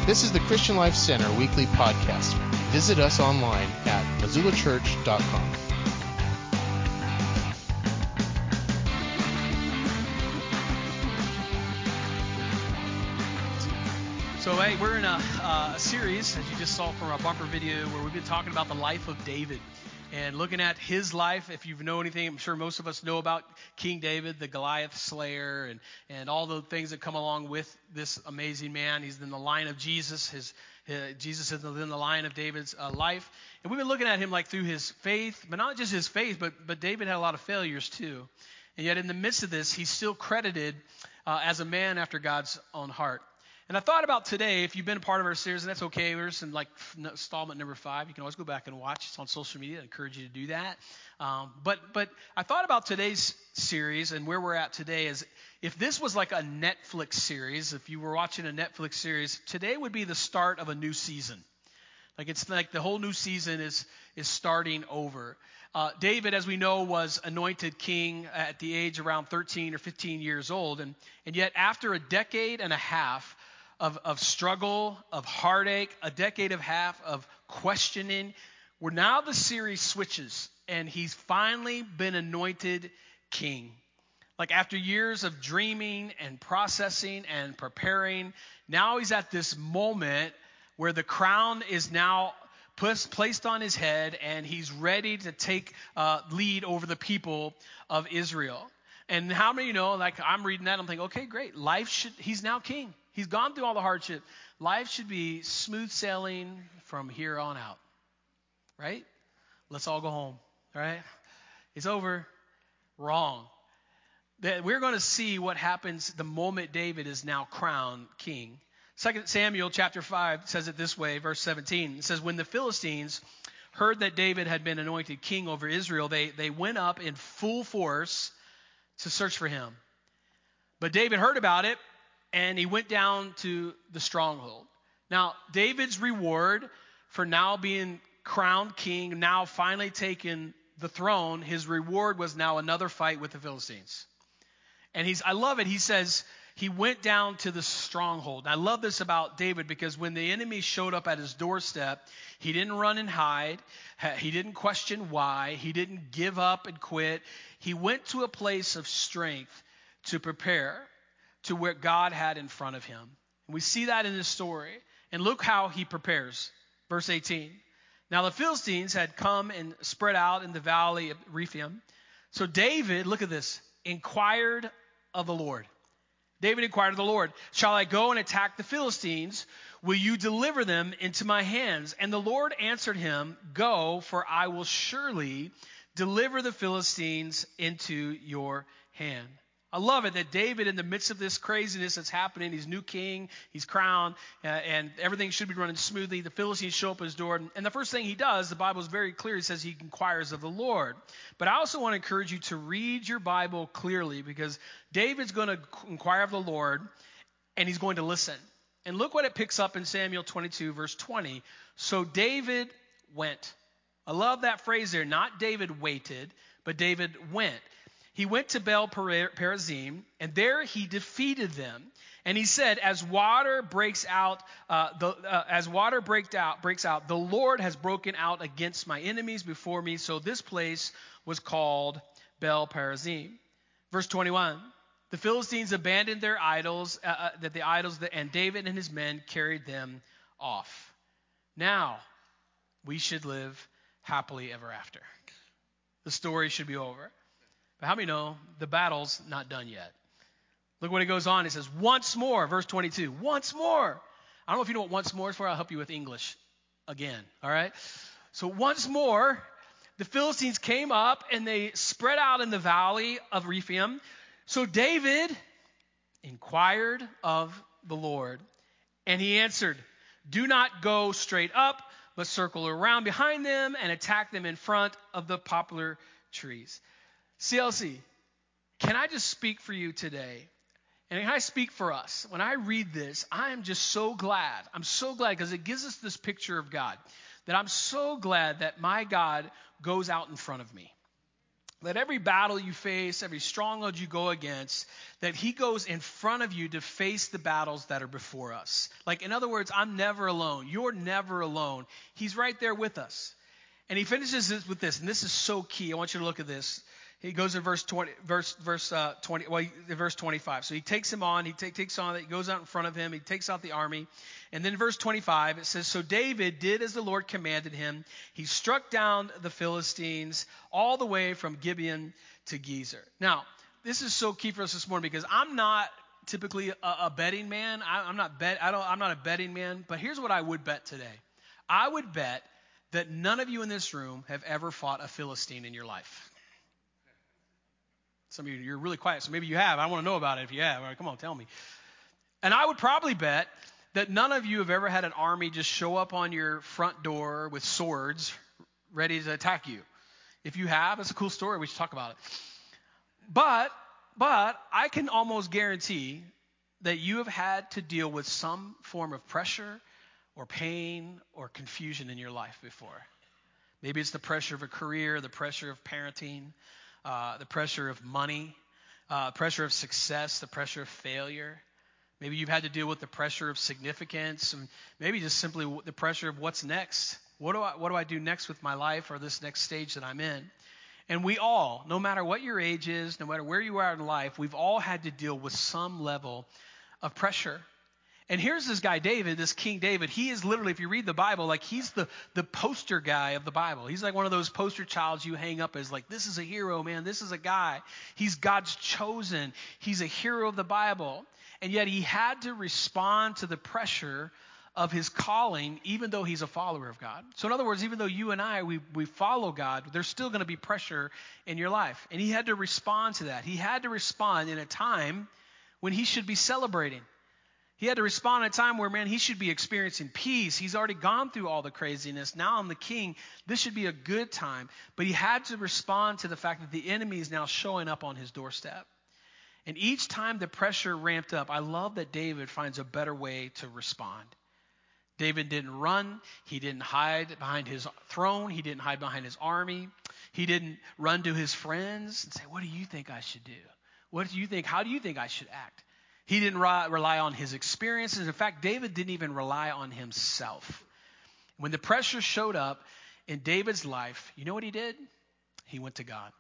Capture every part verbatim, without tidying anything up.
This is the Christian Life Center weekly podcast. Visit us online at missoula church dot com. So, hey, we're in a, uh, a series, as you just saw from our bumper video, where we've been talking about the life of David and looking at his life. If you know anything, I'm sure most of us know about King David, the Goliath slayer, and, and all the things that come along with this amazing man. He's in the line of Jesus. His, his Jesus is in the line of David's uh, life. And we've been looking at him like through his faith, but not just his faith, but, but David had a lot of failures too. And yet in the midst of this, he's still credited uh, as a man after God's own heart. And I thought about today, if you've been a part of our series, and that's okay, we're in like installment number five. You can always go back and watch. It's on social media. I encourage you to do that. Um, but but I thought about today's series and where we're at today is if this was like a Netflix series, if you were watching a Netflix series, today would be the start of a new season. Like it's like the whole new season is is starting over. Uh, David, as we know, was anointed king at the age around thirteen or fifteen years old. And, and yet after a decade and a half Of, of struggle, of heartache, a decade and a half of questioning, where now the series switches and he's finally been anointed king. Like after years of dreaming and processing and preparing, now he's at this moment where the crown is now put, placed on his head and he's ready to take uh, lead over the people of Israel. And how many know, like I'm reading that, I'm thinking, okay, great. Life should, he's now king. He's gone through all the hardship. Life should be smooth sailing from here on out, right? Let's all go home, right? It's over. Wrong. That we're going to see what happens the moment David is now crowned king. Second Samuel chapter five says it this way, verse seventeen. It says, when the Philistines heard that David had been anointed king over Israel, they, they went up in full force to search for him. But David heard about it, and he went down to the stronghold. Now, David's reward for now being crowned king, now finally taking the throne, his reward was now another fight with the Philistines. And he's, I love it. He says he went down to the stronghold. And I love this about David because when the enemy showed up at his doorstep, he didn't run and hide. He didn't question why. He didn't give up and quit. He went to a place of strength to prepare to where God had in front of him. And we see that in this story. And look how he prepares. Verse eighteen. Now the Philistines had come and spread out in the valley of Rephaim. So David, look at this, inquired of the Lord. David inquired of the Lord, shall I go and attack the Philistines? Will you deliver them into my hands? And the Lord answered him, go, for I will surely deliver the Philistines into your hand. I love it that David, in the midst of this craziness that's happening, he's new king, he's crowned, uh, and everything should be running smoothly. The Philistines show up at his door, and, and the first thing he does, the Bible is very clear, he says he inquires of the Lord. But I also want to encourage you to read your Bible clearly, because David's going to inquire of the Lord, and he's going to listen. And look what it picks up in Samuel twenty-two, verse twenty. So David went. I love that phrase there. Not David waited, but David went. He went to Baal Perazim, and there he defeated them. And he said, "As water breaks out, uh, the, uh, as water breaks out, breaks out, the Lord has broken out against my enemies before me." So this place was called Baal Perazim. Verse twenty-one: the Philistines abandoned their idols, uh, uh, that the idols, that, and David and his men carried them off. Now we should live happily ever after. The story should be over. But how many know the battle's not done yet? Look what it goes on. It says, once more, verse twenty-two, once more. I don't know if you know what once more is for. I'll help you with English again, all right? So once more, the Philistines came up and they spread out in the valley of Rephaim. So David inquired of the Lord, and he answered, do not go straight up, but circle around behind them and attack them in front of the poplar trees. C L C, can I just speak for you today? And can I speak for us? When I read this, I am just so glad. I'm so glad because it gives us this picture of God. That I'm so glad that my God goes out in front of me. that every battle you face, every stronghold you go against, that he goes in front of you to face the battles that are before us. Like, in other words, I'm never alone. You're never alone. He's right there with us. And he finishes this with this, and this is so key. I want you to look at this. He goes in verse twenty, verse verse uh, twenty, well, verse twenty-five. So he takes him on. He take, takes on. He goes out in front of him. He takes out the army. And then verse twenty-five, it says, "So David did as the Lord commanded him. He struck down the Philistines all the way from Gibeon to Gezer." Now, this is so key for us this morning because I'm not typically a, a betting man. I, I'm not bet. I don't. I'm not a betting man. But here's what I would bet today. I would bet that none of you in this room have ever fought a Philistine in your life. Some of you, you're really quiet, so maybe you have. I want to know about it if you have. All right, come on, tell me. And I would probably bet that none of you have ever had an army just show up on your front door with swords ready to attack you. If you have, it's a cool story. We should talk about it. But, but I can almost guarantee that you have had to deal with some form of pressure or pain or confusion in your life before. Maybe it's the pressure of a career, the pressure of parenting, Uh, the pressure of money, uh, pressure of success, the pressure of failure. Maybe you've had to deal with the pressure of significance, and maybe just simply the pressure of what's next. What do I, what do I do next with my life or this next stage that I'm in? And we all, no matter what your age is, no matter where you are in life, we've all had to deal with some level of pressure. And here's this guy, David, this King David. He is literally, if you read the Bible, like he's the, the poster guy of the Bible. He's like one of those poster childs you hang up as like, this is a hero, man. This is a guy. He's God's chosen. He's a hero of the Bible. And yet he had to respond to the pressure of his calling, even though he's a follower of God. So in other words, even though you and I, we, we follow God, there's still going to be pressure in your life. And he had to respond to that. He had to respond in a time when he should be celebrating. He had to respond at a time where, man, he should be experiencing peace. He's already gone through all the craziness. Now I'm the king. This should be a good time. But he had to respond to the fact that the enemy is now showing up on his doorstep. And each time the pressure ramped up, I love that David finds a better way to respond. David didn't run. He didn't hide behind his throne. He didn't hide behind his army. He didn't run to his friends and say, what do you think I should do? What do you think? How do you think I should act? He didn't rely on his experiences. In fact, David didn't even rely on himself. When the pressure showed up in David's life, you know what he did? He went to God.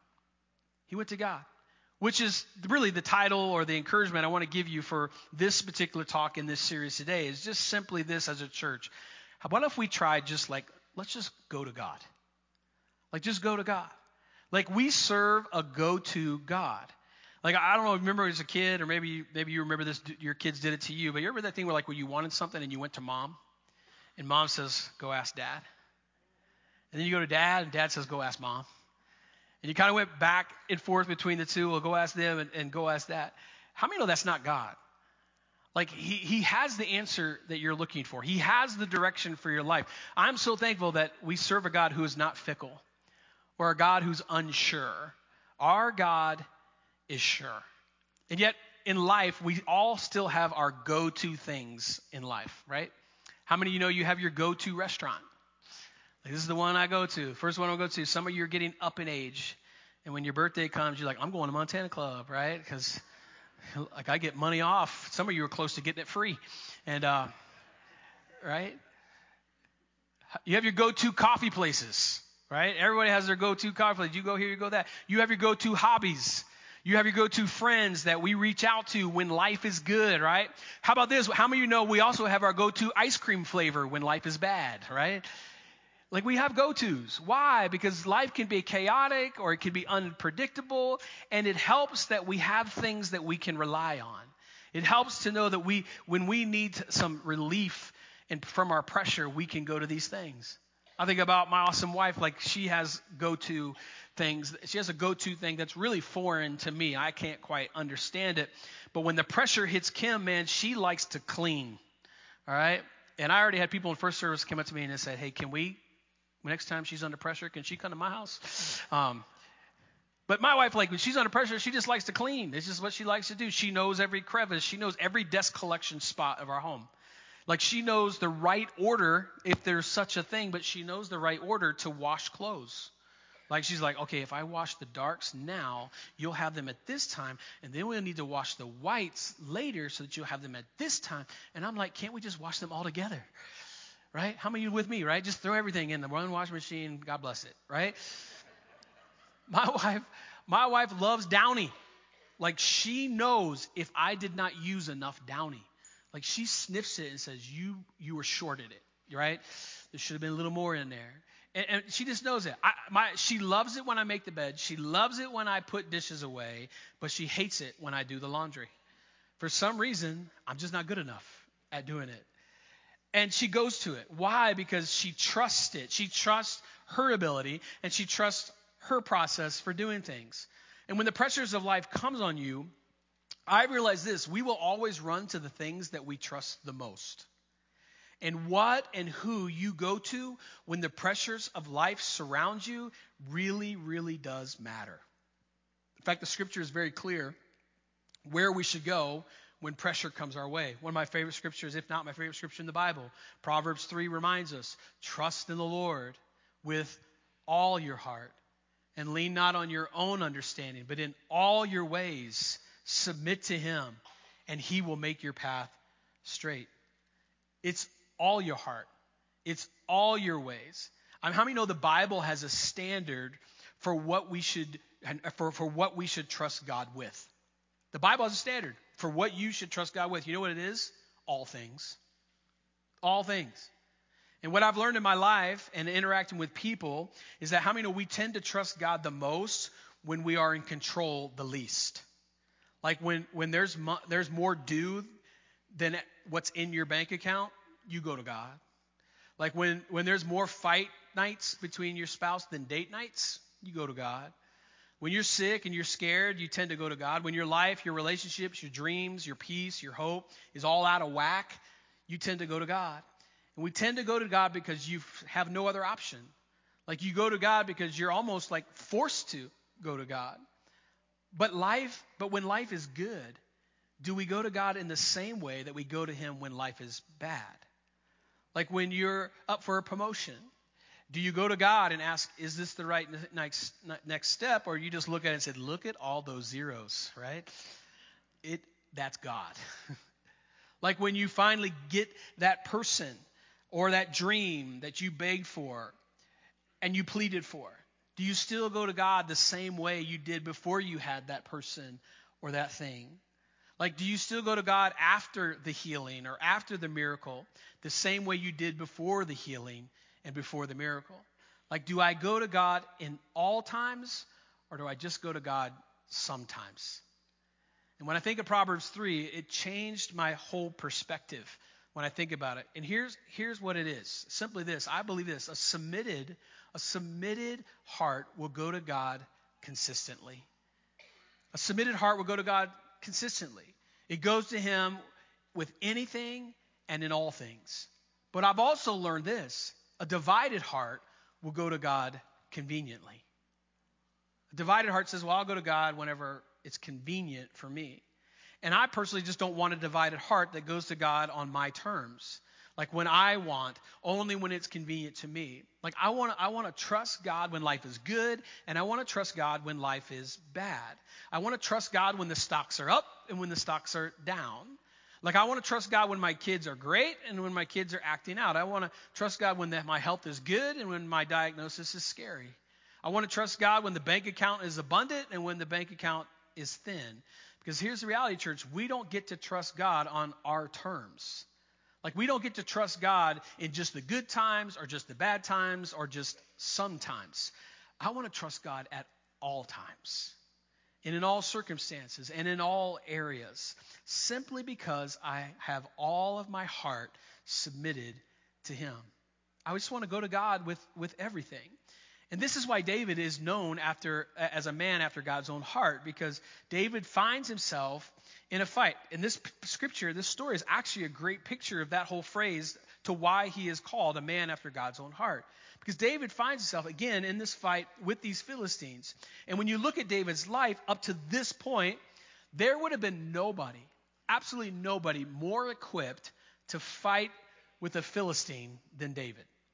He went to God, which is really the title or the encouragement I want to give you for this particular talk in this series today is just simply this as a church. What if we tried just like, let's just go to God. Like just go to God. Like we serve a go-to God. Like, I don't know, remember as a kid, or maybe maybe you remember this, your kids did it to you, but you remember that thing where like when you wanted something and you went to mom, and mom says, go ask dad. And then you go to dad, and dad says, go ask mom. And you kind of went back and forth between the two, well, go ask them and, and go ask that. How many know that's not God? Like, he, he has the answer that you're looking for. He has the direction for your life. I'm so thankful that we serve a God who is not fickle, or a God who's unsure. Our God is sure. And yet in life, we all still have our go-to things in life, right? How many of you know you have your go-to restaurant? Like, this is the one I go to. First one I'll go to. Some of you are getting up in age. And when your birthday comes, you're like, I'm going to Montana Club, right? Because like I get money off. Some of you are close to getting it free. And, uh, right? You have your go-to coffee places, right? Everybody has their go-to coffee place. You go here, you go that. You have your go-to hobbies. You have your go-to friends that we reach out to when life is good, right? How about this? How many of you know we also have our go-to ice cream flavor when life is bad, right? Like we have go-tos. Why? Because life can be chaotic or it can be unpredictable, and it helps that we have things that we can rely on. It helps to know that we, when we need some relief and from our pressure, we can go to these things. I think about my awesome wife, like she has go-to things. She has a go-to thing that's really foreign to me. I can't quite understand it. But when the pressure hits Kim, man, she likes to clean. All right? And I already had people in first service come up to me and they said, hey, can we, next time she's under pressure, can she come to my house? Um, but my wife, like when she's under pressure, she just likes to clean. This is what she likes to do. She knows every crevice. She knows every desk collection spot of our home. Like she knows the right order, if there's such a thing, but she knows the right order to wash clothes. Like she's like, okay, if I wash the darks now, you'll have them at this time, and then we'll need to wash the whites later so that you'll have them at this time. And I'm like, can't we just wash them all together? Right? How many of you with me, right? Just throw everything in the one washing machine. God bless it, right? My wife, my wife loves Downy. Like she knows if I did not use enough Downy. Like she sniffs it and says, you you were shorted it, right? There should have been a little more in there. And, and she just knows it. I, my, she loves it when I make the bed. She loves it when I put dishes away, but she hates it when I do the laundry. For some reason, I'm just not good enough at doing it. And she goes to it. Why? Because she trusts it. She trusts her ability, and she trusts her process for doing things. And when the pressures of life comes on you, I realize this: we will always run to the things that we trust the most. And what and who you go to when the pressures of life surround you really, really does matter. In fact, the scripture is very clear where we should go when pressure comes our way. One of my favorite scriptures, if not my favorite scripture in the Bible, Proverbs three reminds us, trust in the Lord with all your heart and lean not on your own understanding, but in all your ways submit to him, and he will make your path straight. It's all your heart. It's all your ways. I mean, how many know the Bible has a standard for what we should for, for what we should trust God with? The Bible has a standard for what you should trust God with. You know what it is? All things. All things. And what I've learned in my life and interacting with people is that how many know we tend to trust God the most when we are in control the least? Like when, when there's mo- there's more due than what's in your bank account, you go to God. Like when, when there's more fight nights between your spouse than date nights, you go to God. When you're sick and you're scared, you tend to go to God. When your life, your relationships, your dreams, your peace, your hope is all out of whack, you tend to go to God. And we tend to go to God because you have no other option. Like you go to God because you're almost like forced to go to God. But life, but when life is good, do we go to God in the same way that we go to him when life is bad? Like when you're up for a promotion, do you go to God and ask, is this the right next next step? Or you just look at it and say, look at all those zeros, right? It that's God. Like when you finally get that person or that dream that you begged for and you pleaded for, do you still go to God the same way you did before you had that person or that thing? Like, do you still go to God after the healing or after the miracle the same way you did before the healing and before the miracle? Like, do I go to God in all times, or do I just go to God sometimes? And when I think of Proverbs three, it changed my whole perspective when I think about it. And here's here's what it is. Simply this. I believe this. A submitted, a submitted heart will go to God consistently. A submitted heart will go to God consistently. It goes to him with anything and in all things. But I've also learned this. A divided heart will go to God conveniently. A divided heart says, well, I'll go to God whenever it's convenient for me. And I personally just don't want a divided heart that goes to God on my terms. Like when I want, only when it's convenient to me. Like I want to I want to trust God when life is good, and I want to trust God when life is bad. I want to trust God when the stocks are up and when the stocks are down. Like I want to trust God when my kids are great and when my kids are acting out. I want to trust God when the, my health is good and when my diagnosis is scary. I want to trust God when the bank account is abundant and when the bank account is thin. Because here's the reality, church. We don't get to trust God on our terms. Like we don't get to trust God in just the good times or just the bad times or just sometimes. I want to trust God at all times and in all circumstances and in all areas, simply because I have all of my heart submitted to him. I just want to go to God with, with everything. And this is why David is known after as a man after God's own heart, because David finds himself in a fight. And this scripture, this story is actually a great picture of that whole phrase to why he is called a man after God's own heart. Because David finds himself again in this fight with these Philistines. And when you look at David's life up to this point, there would have been nobody, absolutely nobody more equipped to fight with a Philistine than David.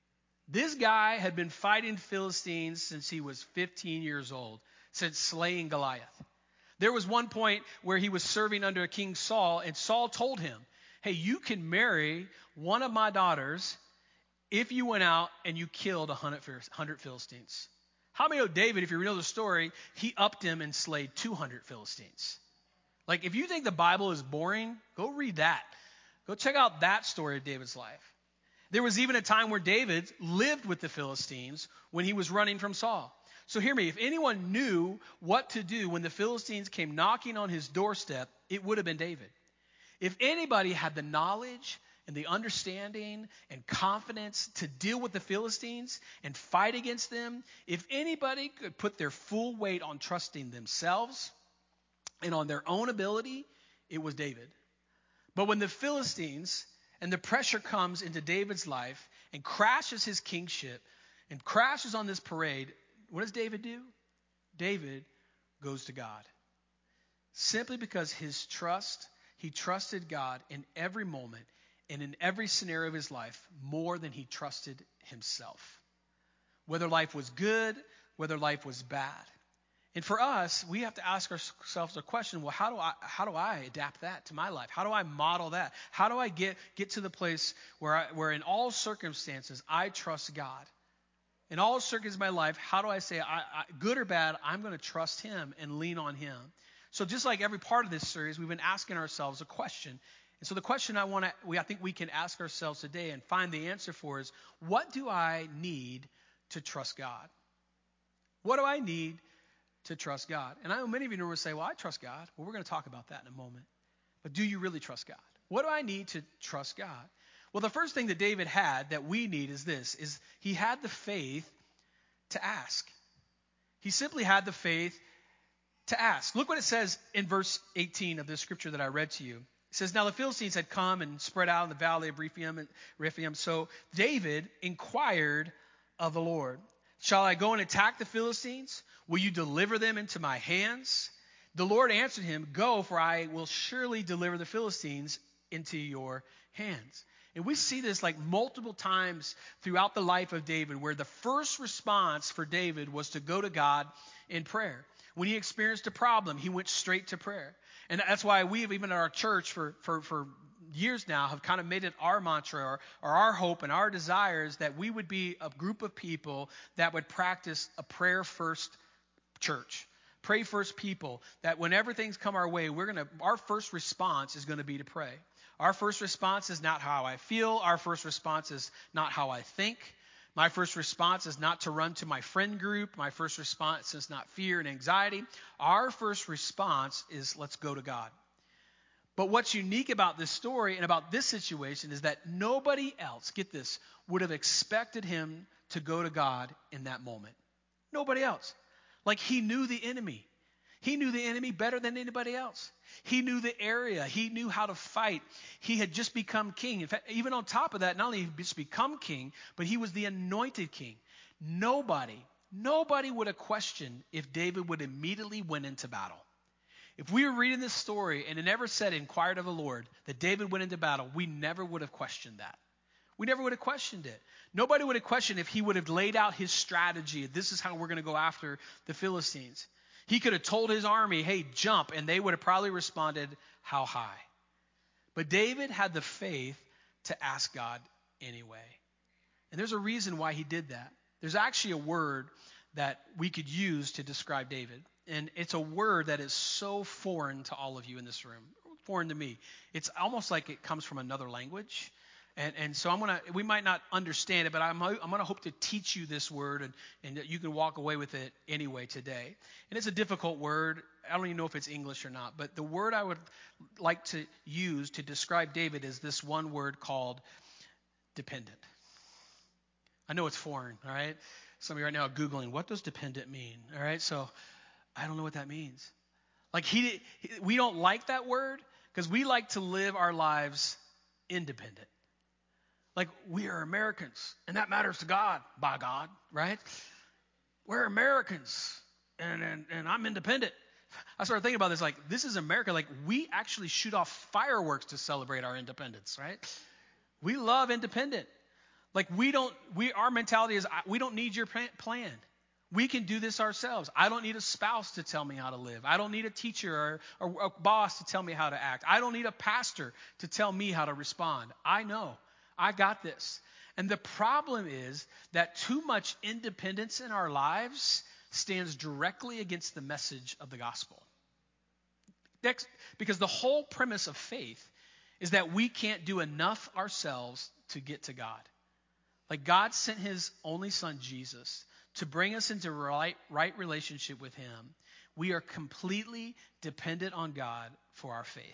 This guy had been fighting Philistines since he was fifteen years old, since slaying Goliath. There was one point where he was serving under King Saul, and Saul told him, hey, you can marry one of my daughters if you went out and you killed one hundred Philistines. How many know David, if you know the story, he upped him and slayed two hundred Philistines. Like, if you think the Bible is boring, go read that. Go check out that story of David's life. There was even a time where David lived with the Philistines when he was running from Saul. So hear me, if anyone knew what to do when the Philistines came knocking on his doorstep, it would have been David. If anybody had the knowledge and the understanding and confidence to deal with the Philistines and fight against them, if anybody could put their full weight on trusting themselves and on their own ability, it was David. But when the Philistines and the pressure comes into David's life and crashes his kingship and crashes on this parade, what does David do? David goes to God. Simply because his trust, he trusted God in every moment and in every scenario of his life more than he trusted himself. Whether life was good, whether life was bad. And for us, we have to ask ourselves a question, well, how do I how do I adapt that to my life? How do I model that? How do I get, get to the place where, I, where in all circumstances, I trust God? In all circumstances of my life, how do I say, I, I, good or bad, I'm going to trust him and lean on him? So just like every part of this series, we've been asking ourselves a question. And so the question I want to, we I think we can ask ourselves today and find the answer for is, what do I need to trust God? What do I need to trust God? And I know many of you will say, well, I trust God. Well, we're going to talk about that in a moment. But do you really trust God? What do I need to trust God? Well, the first thing that David had that we need is this, is he had the faith to ask. He simply had the faith to ask. Look what it says in verse eighteen of this scripture that I read to you. It says, now the Philistines had come and spread out in the valley of Rephaim, and Rephaim. So David inquired of the Lord, shall I go and attack the Philistines? Will you deliver them into my hands? The Lord answered him, go, for I will surely deliver the Philistines into your hands. And we see this like multiple times throughout the life of David, where the first response for David was to go to God in prayer. When he experienced a problem, he went straight to prayer. And that's why we have, even at our church for, for, for years now, have kind of made it our mantra or, or our hope and our desires that we would be a group of people that would practice a prayer-first church. Pray first people, that whenever things come our way, we're going to, our first response is going to be to pray. Our first response is not how I feel. Our first response is not how I think. My first response is not to run to my friend group. My first response is not fear and anxiety. Our first response is let's go to God. But what's unique about this story and about this situation is that nobody else, get this, would have expected him to go to God in that moment. Nobody else. Like he knew the enemy. He knew the enemy better than anybody else. He knew the area. He knew how to fight. He had just become king. In fact, even on top of that, not only had he just become king, but he was the anointed king. Nobody, nobody would have questioned if David would immediately went into battle. If we were reading this story and it never said, inquired of the Lord, that David went into battle, we never would have questioned that. We never would have questioned it. Nobody would have questioned if he would have laid out his strategy. This is how we're going to go after the Philistines. He could have told his army, hey, jump, and they would have probably responded, how high? But David had the faith to ask God anyway. And there's a reason why he did that. There's actually a word that we could use to describe David. And it's a word that is so foreign to all of you in this room, foreign to me. It's almost like it comes from another language. And, and so I'm gonna. We might not understand it, but I'm, I'm gonna hope to teach you this word, and, and that you can walk away with it anyway today. And it's a difficult word. I don't even know if it's English or not. But the word I would like to use to describe David is this one word called dependent. I know it's foreign. All right. Some of you right now are Googling, what does dependent mean? All right. So I don't know what that means. Like he, we don't like that word because we like to live our lives independent. Like, we are Americans, and that matters to God, by God, right? We're Americans, and, and, and I'm independent. I started thinking about this, like, this is America. Like, we actually shoot off fireworks to celebrate our independence, right? We love independent. Like we don't, we our mentality is we don't need your plan. We can do this ourselves. I don't need a spouse to tell me how to live. I don't need a teacher or, or a boss to tell me how to act. I don't need a pastor to tell me how to respond. I know. I got this. And the problem is that too much independence in our lives stands directly against the message of the gospel. Next, because the whole premise of faith is that we can't do enough ourselves to get to God. Like God sent his only son, Jesus, to bring us into right, right relationship with him. We are completely dependent on God for our faith.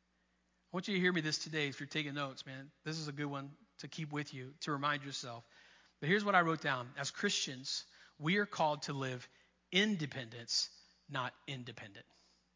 I want you to hear me this today if you're taking notes, man. This is a good one to keep with you, to remind yourself. But here's what I wrote down. As Christians, we are called to live in dependence, not independent.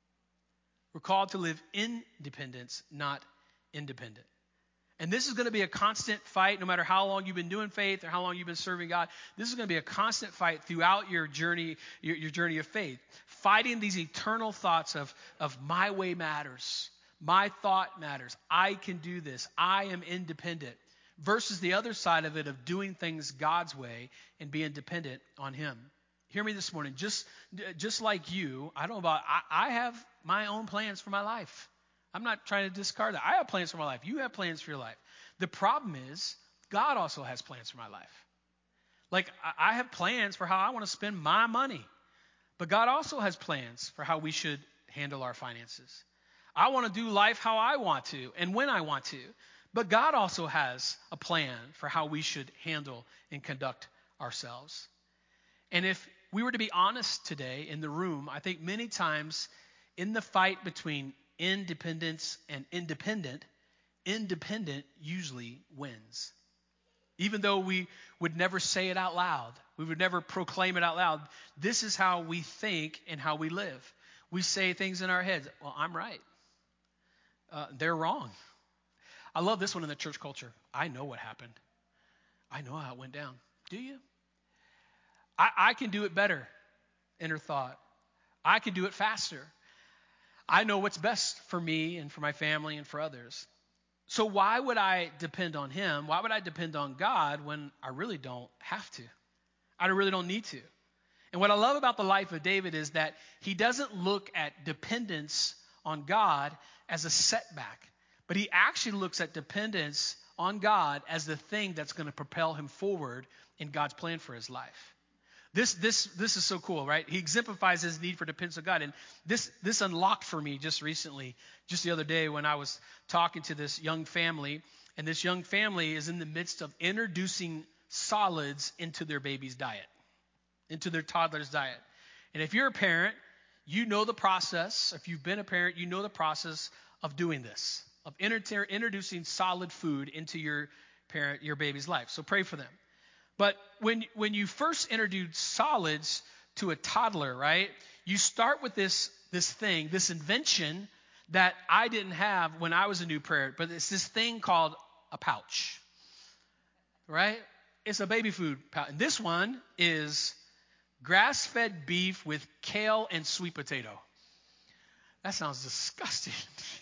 We're called to live in dependence, not independent. And this is going to be a constant fight no matter how long you've been doing faith or how long you've been serving God. This is going to be a constant fight throughout your journey, your, your journey of faith. Fighting these eternal thoughts of, of my way matters. My thought matters. I can do this. I am independent. Versus the other side of it of doing things God's way and being dependent on him. Hear me this morning. Just, just like you, I don't know about, I, I have my own plans for my life. I'm not trying to discard that. I have plans for my life. You have plans for your life. The problem is, God also has plans for my life. Like, I have plans for how I want to spend my money. But God also has plans for how we should handle our finances. I want to do life how I want to and when I want to. But God also has a plan for how we should handle and conduct ourselves. And if we were to be honest today in the room, I think many times in the fight between independence and independent, independent usually wins. Even though we would never say it out loud, we would never proclaim it out loud, this is how we think and how we live. We say things in our heads, well, I'm right. Uh, they're wrong. I love this one in the church culture. I know what happened. I know how it went down. Do you? I, I can do it better, inner thought. I can do it faster. I know what's best for me and for my family and for others. So why would I depend on him? Why would I depend on God when I really don't have to? I really don't need to. And what I love about the life of David is that he doesn't look at dependence on God as a setback, but he actually looks at dependence on God as the thing that's going to propel him forward in God's plan for his life. This this this is so cool, right? He exemplifies his need for dependence on God. And this this unlocked for me just recently, just the other day when I was talking to this young family, and this young family is in the midst of introducing solids into their baby's diet, into their toddler's diet. And if you're a parent, you know the process. If you've been a parent, you know the process of doing this, of inter- introducing solid food into your parent, your baby's life. So pray for them. But when when you first introduce solids to a toddler, right, you start with this this thing, this invention that I didn't have when I was a new parent, but it's this thing called a pouch, right? It's a baby food pouch. And this one is grass-fed beef with kale and sweet potato. That sounds disgusting.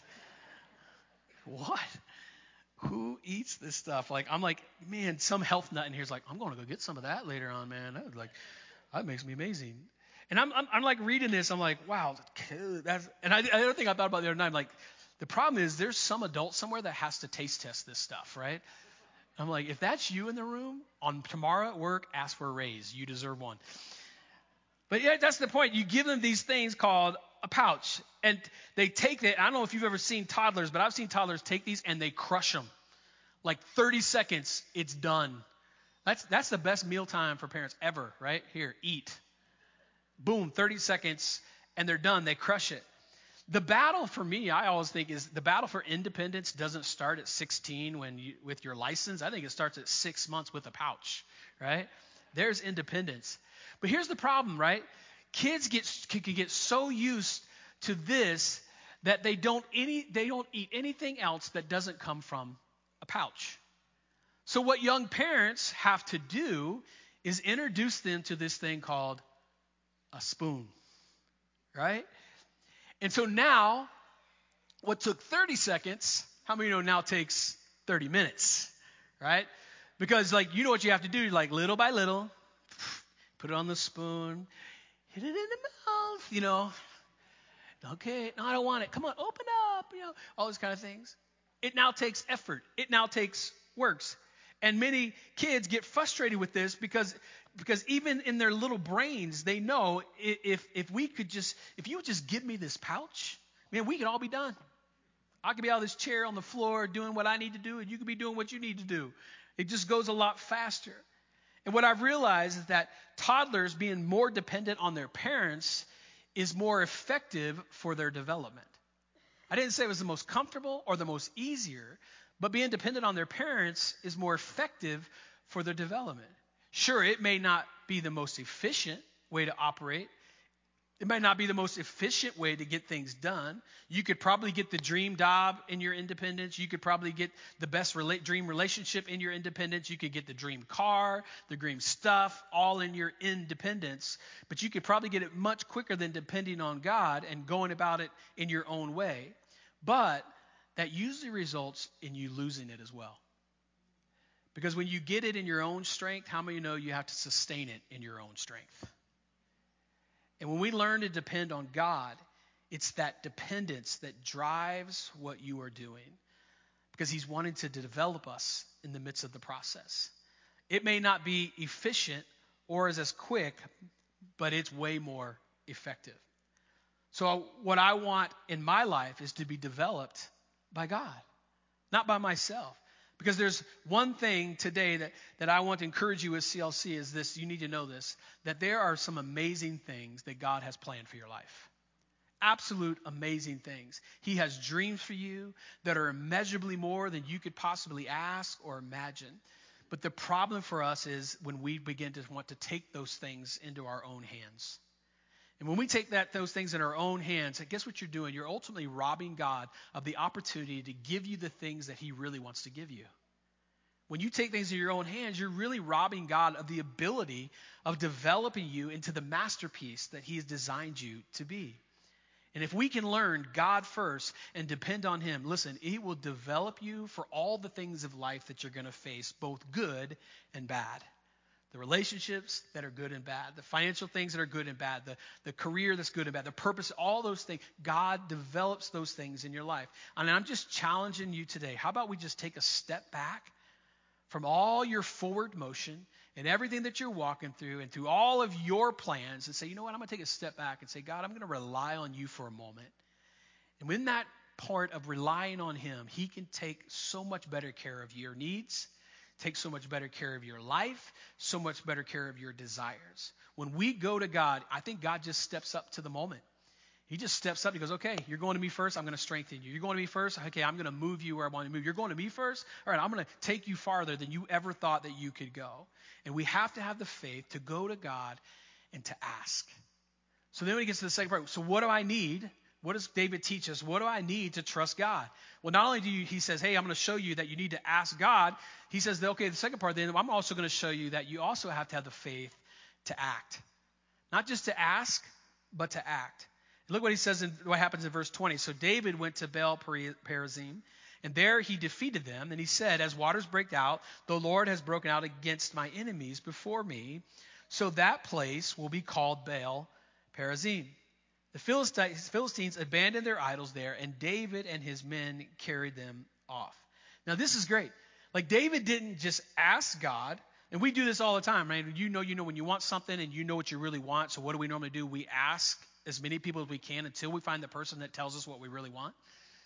What? Who eats this stuff? Like, I'm like, man, some health nut in here is like, I'm going to go get some of that later on, man. That like, that makes me amazing. And I'm, I'm, I'm like reading this. I'm like, wow, that's. And I, the other thing I thought about the other night, I'm like, the problem is there's some adult somewhere that has to taste test this stuff, right? I'm like, if that's you in the room on tomorrow at work, ask for a raise. You deserve one. But yeah, that's the point. You give them these things called a pouch, and they take it. I don't know if you've ever seen toddlers, but I've seen toddlers take these and they crush them. Like thirty seconds, it's done. That's that's the best mealtime for parents ever, right? Here, eat. Boom, thirty seconds, and they're done. They crush it. The battle for me, I always think, is the battle for independence doesn't start at sixteen when you, with your license. I think it starts at six months with a pouch, right? There's independence. But here's the problem, right? Kids get can get so used to this that they don't any they don't eat anything else that doesn't come from a pouch. So what young parents have to do is introduce them to this thing called a spoon, right? And so now, what took thirty seconds, how many know now takes thirty minutes, right? Because, like, you know what you have to do, like, little by little, put it on the spoon, hit it in the mouth, you know. Okay, no, I don't want it. Come on, open up, you know, all those kind of things. It now takes effort. It now takes works. And many kids get frustrated with this because because even in their little brains, they know if if we could just, if you would just give me this pouch, man, we could all be done. I could be out of this chair on the floor doing what I need to do, and you could be doing what you need to do. It just goes a lot faster. And what I've realized is that toddlers being more dependent on their parents is more effective for their development. I didn't say it was the most comfortable or the most easier, but being dependent on their parents is more effective for their development. Sure, it may not be the most efficient way to operate. It might not be the most efficient way to get things done. You could probably get the dream job in your independence. You could probably get the best rela- dream relationship in your independence. You could get the dream car, the dream stuff, all in your independence. But you could probably get it much quicker than depending on God and going about it in your own way. But that usually results in you losing it as well. Because when you get it in your own strength, how many know you have to sustain it in your own strength? And when we learn to depend on God, it's that dependence that drives what you are doing, because he's wanting to develop us in the midst of the process. It may not be efficient or is as quick, but it's way more effective. So what I want in my life is to be developed by God, not by myself. Because there's one thing today that, that I want to encourage you as C L C is this, you need to know this, that there are some amazing things that God has planned for your life. Absolute amazing things. He has dreams for you that are immeasurably more than you could possibly ask or imagine. But the problem for us is when we begin to want to take those things into our own hands. And when we take that those things in our own hands, guess what you're doing? You're ultimately robbing God of the opportunity to give you the things that he really wants to give you. When you take things in your own hands, you're really robbing God of the ability of developing you into the masterpiece that he has designed you to be. And if we can learn God first and depend on him, listen, he will develop you for all the things of life that you're going to face, both good and bad. The relationships that are good and bad, the financial things that are good and bad, the, the career that's good and bad, the purpose, all those things. God develops those things in your life. And I'm just challenging you today. How about we just take a step back from all your forward motion and everything that you're walking through and through all of your plans and say, you know what, I'm going to take a step back and say, God, I'm going to rely on you for a moment. And in that part of relying on him, he can take so much better care of your needs, take so much better care of your life, so much better care of your desires. When we go to God, I think God just steps up to the moment. He just steps up. He goes, okay, you're going to me first. I'm going to strengthen you. You're going to me first. Okay, I'm going to move you where I want to move. You're going to me first. All right, I'm going to take you farther than you ever thought that you could go. And we have to have the faith to go to God and to ask. So then when he gets to the second part, so what do I need? What does David teach us? What do I need to trust God? Well, not only do you, he says, hey, I'm going to show you that you need to ask God. He says, okay, the second part, then I'm also going to show you that you also have to have the faith to act. Not just to ask, but to act. Look what he says in what happens in verse twenty. So David went to Baal Perazim, and there he defeated them. And he said, as waters break out, the Lord has broken out against my enemies before me. So that place will be called Baal Perazim. The Philistines abandoned their idols there, and David and his men carried them off. Now, this is great. Like, David didn't just ask God, and we do this all the time, right? You know, you know when you want something and you know what you really want, so what do we normally do? We ask as many people as we can until we find the person that tells us what we really want.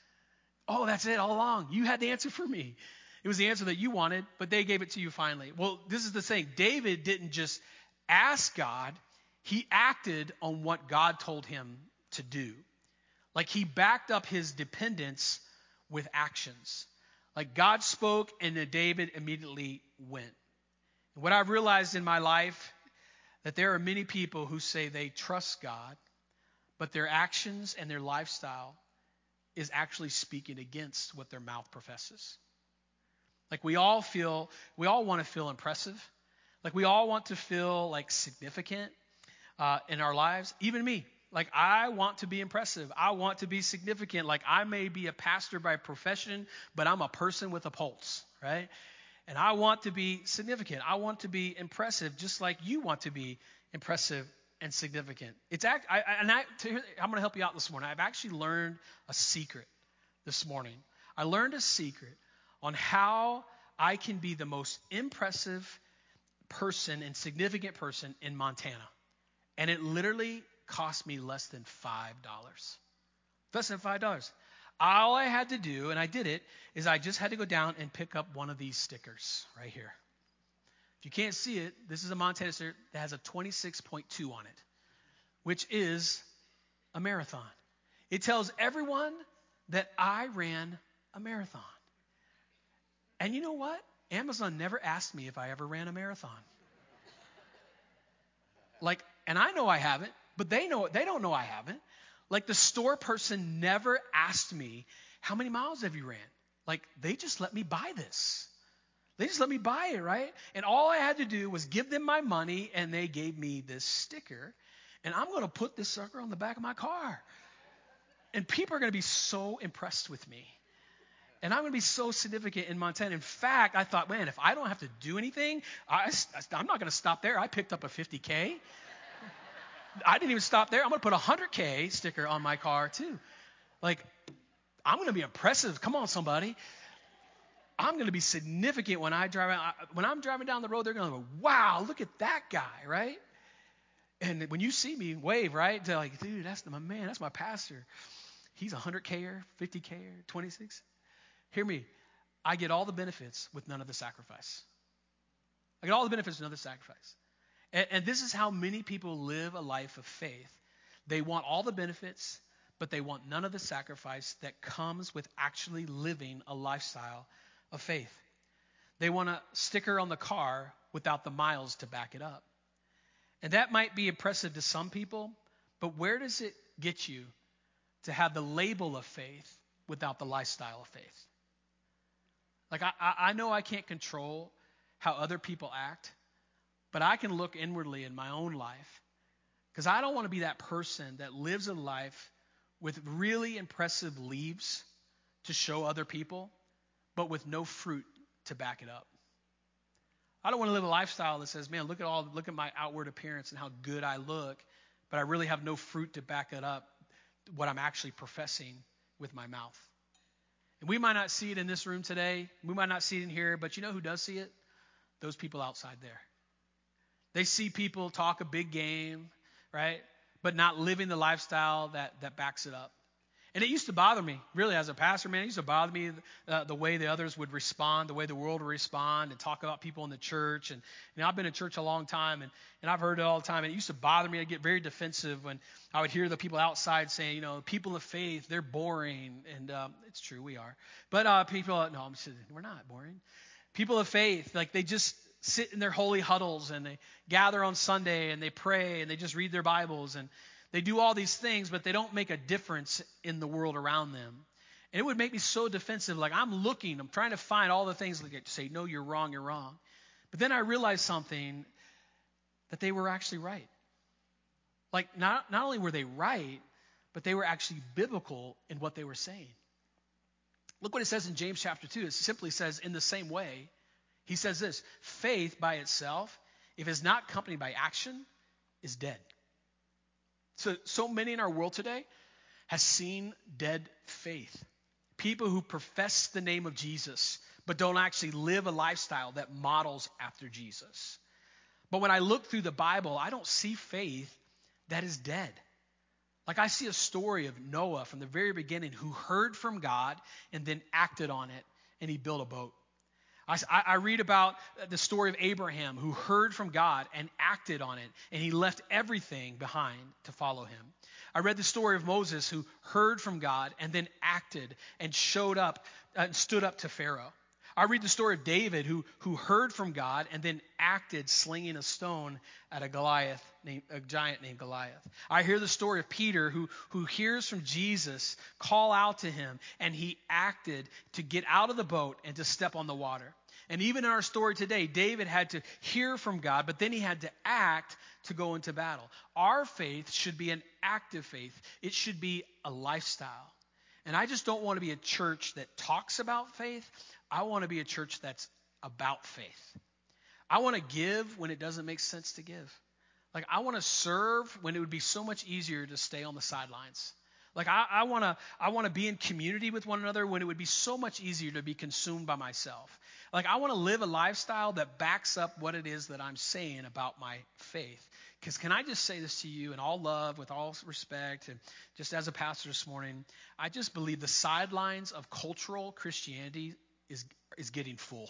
Oh, that's it all along. You had the answer for me. It was the answer that you wanted, but they gave it to you finally. Well, this is the thing. David didn't just ask God. He acted on what God told him to do. Like, he backed up his dependence with actions. Like, God spoke and then David immediately went. And what I've realized in my life, that there are many people who say they trust God, but their actions and their lifestyle is actually speaking against what their mouth professes. Like, we all feel, we all want to feel impressive. Like, we all want to feel like significant uh, in our lives. Even me. Like, I want to be impressive. I want to be significant. Like, I may be a pastor by profession, but I'm a person with a pulse, right? And I want to be significant. I want to be impressive, just like you want to be impressive and significant. It's act, I, I- and I, to, I'm going to help you out this morning. I've actually learned a secret this morning. I learned a secret on how I can be the most impressive person and significant person in Montana. And it literally cost me less than five dollars. Less than five dollars. All I had to do, and I did it, is I just had to go down and pick up one of these stickers right here. If you can't see it, this is a Montana sticker that has a twenty-six point two on it, which is a marathon. It tells everyone that I ran a marathon. And you know what? Amazon never asked me if I ever ran a marathon. Like, and I know I haven't, but they know they don't know I haven't. Like, the store person never asked me, how many miles have you ran? Like, they just let me buy this. They just let me buy it, right? And all I had to do was give them my money, and they gave me this sticker. And I'm going to put this sucker on the back of my car. And people are going to be so impressed with me. And I'm going to be so significant in Montana. In fact, I thought, man, if I don't have to do anything, I, I'm not going to stop there. I picked up a fifty K. I didn't even stop there. I'm going to put a one hundred K sticker on my car too. Like, I'm going to be impressive. Come on, somebody. I'm going to be significant when I drive out. When I'm driving down the road, they're going to go, wow, look at that guy, right? And when you see me, wave, right? They're like, dude, that's my man. That's my pastor. He's a one hundred K-er, fifty K-er, twenty-six. Hear me. I get all the benefits with none of the sacrifice. I get all the benefits with none of the sacrifice. And, and this is how many people live a life of faith. They want all the benefits, but they want none of the sacrifice that comes with actually living a lifestyle of faith. They want a sticker on the car without the miles to back it up. And that might be impressive to some people, but where does it get you to have the label of faith without the lifestyle of faith? Like, I, I know I can't control how other people act, but I can look inwardly in my own life, because I don't want to be that person that lives a life with really impressive leaves to show other people, but with no fruit to back it up. I don't want to live a lifestyle that says, man, look at all, look at my outward appearance and how good I look, but I really have no fruit to back it up, what I'm actually professing with my mouth. And we might not see it in this room today. We might not see it in here, but you know who does see it? Those people outside there. They see people talk a big game, right? But not living the lifestyle that, that backs it up. And it used to bother me, really, as a pastor, man. It used to bother me uh, the way the others would respond, the way the world would respond and talk about people in the church. And you know, I've been in church a long time, and, and I've heard it all the time. And it used to bother me. I'd get very defensive when I would hear the people outside saying, you know, people of faith, they're boring. And um, it's true, we are. But uh, people, no, I'm saying, we're not boring. People of faith, like, they just sit in their holy huddles, and they gather on Sunday, and they pray, and they just read their Bibles, and they do all these things, but they don't make a difference in the world around them. And it would make me so defensive. Like, I'm looking, I'm trying to find all the things that say, no, you're wrong, you're wrong. But then I realized something, that they were actually right. Like, not, not only were they right, but they were actually biblical in what they were saying. Look what it says in James chapter two. It simply says, in the same way, he says this: faith by itself, if it's not accompanied by action, is dead. So, so many in our world today has seen dead faith. People who profess the name of Jesus, but don't actually live a lifestyle that models after Jesus. But when I look through the Bible, I don't see faith that is dead. Like, I see a story of Noah from the very beginning, who heard from God and then acted on it, and he built a boat. I, I read about the story of Abraham, who heard from God and acted on it, and he left everything behind to follow him. I read the story of Moses, who heard from God and then acted and showed up and stood up to Pharaoh. I read the story of David, who, who heard from God and then acted, slinging a stone at a Goliath, named, a giant named Goliath. I hear the story of Peter, who, who hears from Jesus call out to him, and he acted to get out of the boat and to step on the water. And even in our story today, David had to hear from God, but then he had to act to go into battle. Our faith should be an active faith. It should be a lifestyle. And I just don't want to be a church that talks about faith. I want to be a church that's about faith. I want to give when it doesn't make sense to give. Like, I want to serve when it would be so much easier to stay on the sidelines. Like, I, I want to I want to be in community with one another when it would be so much easier to be consumed by myself. Like, I want to live a lifestyle that backs up what it is that I'm saying about my faith. Because can I just say this to you in all love, with all respect, and just as a pastor this morning, I just believe the sidelines of cultural Christianity is is getting full.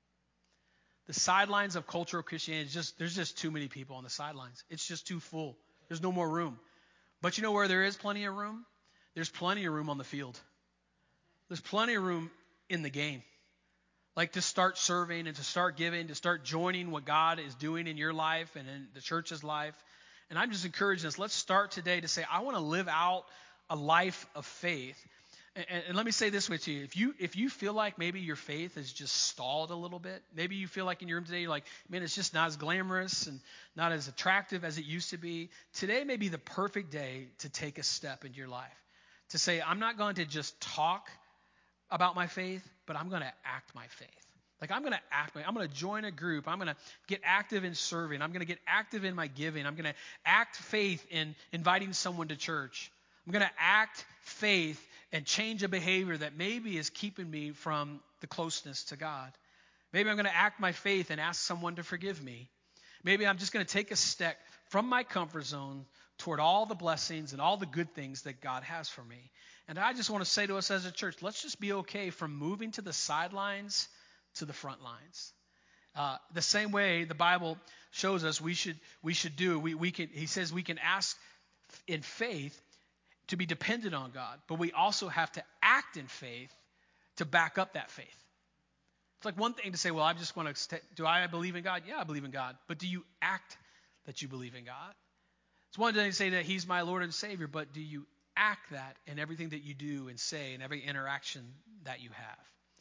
The sidelines of cultural Christianity, is just there's just too many people on the sidelines. It's just too full. There's no more room. But you know where there is plenty of room? There's plenty of room on the field. There's plenty of room in the game. Like, to start serving and to start giving, to start joining what God is doing in your life and in the church's life. And I'm just encouraging us, let's start today to say, I want to live out a life of faith. And, and let me say this with you. If you if you feel like maybe your faith is just stalled a little bit, maybe you feel like in your room today, you're like, man, it's just not as glamorous and not as attractive as it used to be. Today may be the perfect day to take a step in your life. To say, I'm not going to just talk about my faith, but I'm going to act my faith. Like, I'm going to act, I'm going to join a group. I'm going to get active in serving. I'm going to get active in my giving. I'm going to act faith in inviting someone to church. I'm going to act faith and change a behavior that maybe is keeping me from the closeness to God. Maybe I'm going to act my faith and ask someone to forgive me. Maybe I'm just going to take a step from my comfort zone toward all the blessings and all the good things that God has for me. And I just want to say to us as a church, let's just be okay from moving to the sidelines to the front lines. Uh, the same way the Bible shows us we should we should do. We we can. He says we can ask in faith to be dependent on God, but we also have to act in faith to back up that faith. It's like one thing to say, well, I just want to. St- do I believe in God? Yeah, I believe in God. But do you act that you believe in God? It's one thing to say that He's my Lord and Savior, but do you act that in everything that you do and say and every interaction that you have?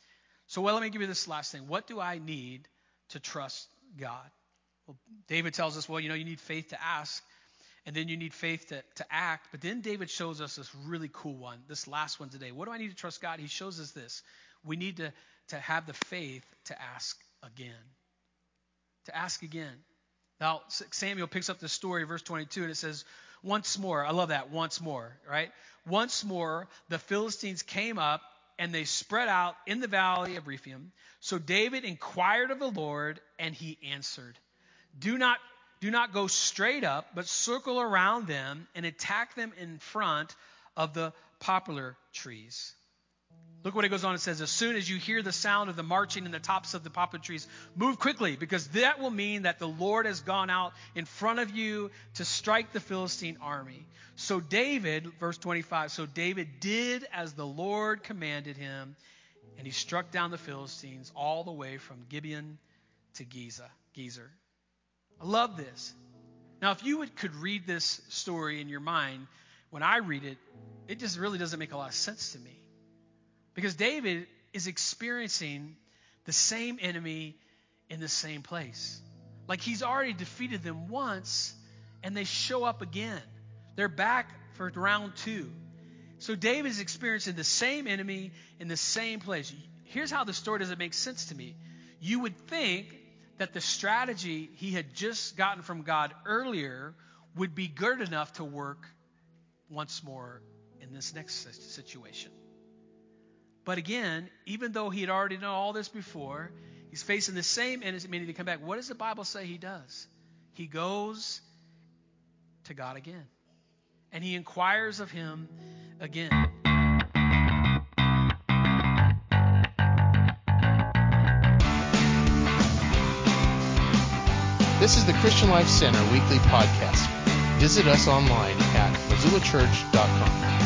So, well, let me give you this last thing. What do I need to trust God? Well, David tells us, well, you know, you need faith to ask, and then you need faith to, to act. But then David shows us this really cool one, this last one today. What do I need to trust God? He shows us this. We need to, to have the faith to ask again. To ask again. Now, Samuel picks up the story, verse twenty-two, and it says, once more, I love that, once more, right? Once more, the Philistines came up, and they spread out in the valley of Rephaim. So David inquired of the Lord, and He answered, Do not, do not go straight up, but circle around them and attack them in front of the poplar trees. Look what it goes on. It says, as soon as you hear the sound of the marching in the tops of the poplar trees, move quickly, because that will mean that the Lord has gone out in front of you to strike the Philistine army. So David, verse twenty-five, so David did as the Lord commanded him, and he struck down the Philistines all the way from Gibeon to Giza, Gezer. I love this. Now, if you would, could read this story in your mind, when I read it, it just really doesn't make a lot of sense to me. Because David is experiencing the same enemy in the same place. Like, he's already defeated them once, and they show up again. They're back for round two. So David is experiencing the same enemy in the same place. Here's how the story doesn't make sense to me. You would think that the strategy he had just gotten from God earlier would be good enough to work once more in this next situation. But again, even though he had already done all this before, he's facing the same enemy to come back. What does the Bible say he does? He goes to God again. And he inquires of him again. This is the Christian Life Center weekly podcast. Visit us online at missoula church dot com.